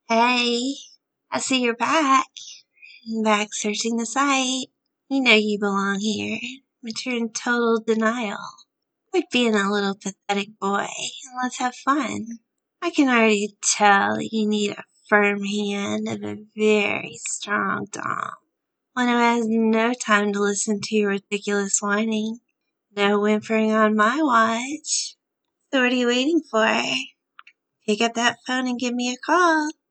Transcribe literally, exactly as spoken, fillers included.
Hey, I see you're back. Back searching the site. You know you belong here, but you're in total denial. Quit being a little pathetic boy and let's have fun. I can already tell that you need a firm hand of a very strong dom. One who has no time to listen to your ridiculous whining. No whimpering on my watch. So what are you waiting for? Pick up that phone and give me a call.